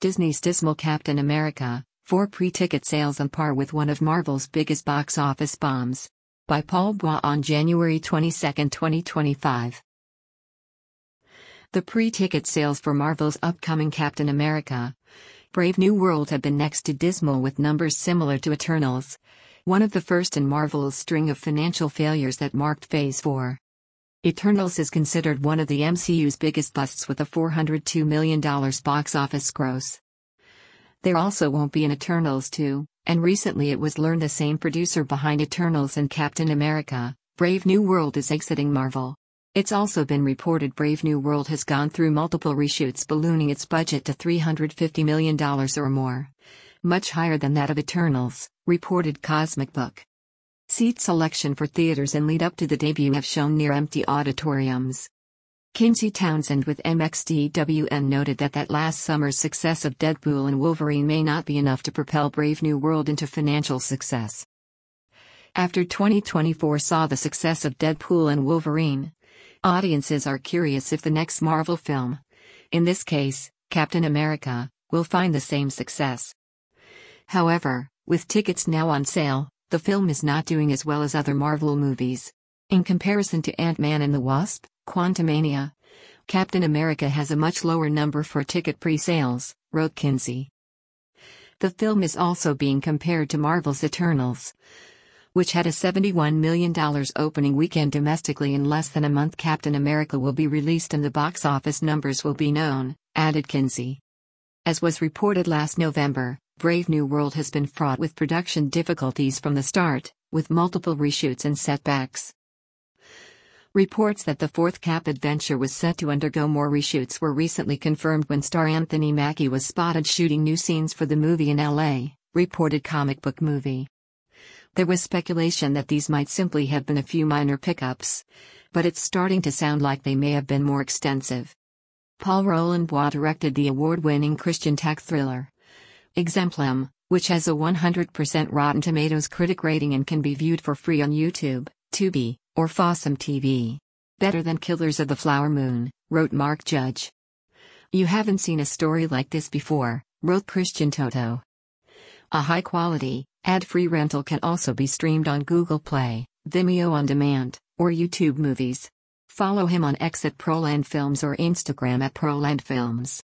Disney's dismal Captain America, 4 pre-ticket sales on par with one of Marvel's biggest box office bombs. By Paul Bois on January 22, 2025. The pre-ticket sales for Marvel's upcoming Captain America: Brave New World have been next to dismal, with numbers similar to Eternals, one of the first in Marvel's string of financial failures that marked Phase 4. Eternals is considered one of the MCU's biggest busts with a $402 million box office gross. There also won't be an Eternals 2, and recently it was learned the same producer behind Eternals and Captain America, Brave New World, is exiting Marvel. It's also been reported Brave New World has gone through multiple reshoots, ballooning its budget to $350 million or more. Much higher than that of Eternals, reported Cosmic Book. Seat selection for theaters in lead up to the debut have shown near empty auditoriums. Kinsey Townsend with MXDWN noted that last summer's success of Deadpool and Wolverine may not be enough to propel Brave New World into financial success. After 2024 saw the success of Deadpool and Wolverine, audiences are curious if the next Marvel film, in this case, Captain America, will find the same success. However, with tickets now on sale, the film is not doing as well as other Marvel movies. In comparison to Ant-Man and the Wasp: Quantumania, Captain America has a much lower number for ticket pre-sales, wrote Kinsey. The film is also being compared to Marvel's Eternals, which had a $71 million opening weekend domestically in less than a month. Captain America will be released and the box office numbers will be known, added Kinsey. As was reported last November, Brave New World has been fraught with production difficulties from the start, with multiple reshoots and setbacks. Reports that the fourth Cap adventure was set to undergo more reshoots were recently confirmed when star Anthony Mackie was spotted shooting new scenes for the movie in LA, reported Comic Book Movie. There was speculation that these might simply have been a few minor pickups, but it's starting to sound like they may have been more extensive. Paul Roland Bois directed the award-winning Christian tech thriller Exemplum, which has a 100% Rotten Tomatoes critic rating and can be viewed for free on YouTube, Tubi, or Fossum TV. Better than Killers of the Flower Moon, wrote Mark Judge. You haven't seen a story like this before, wrote Christian Toto. A high-quality, ad-free rental can also be streamed on Google Play, Vimeo On Demand, or YouTube Movies. Follow him on X at Proland Films or Instagram at Proland Films.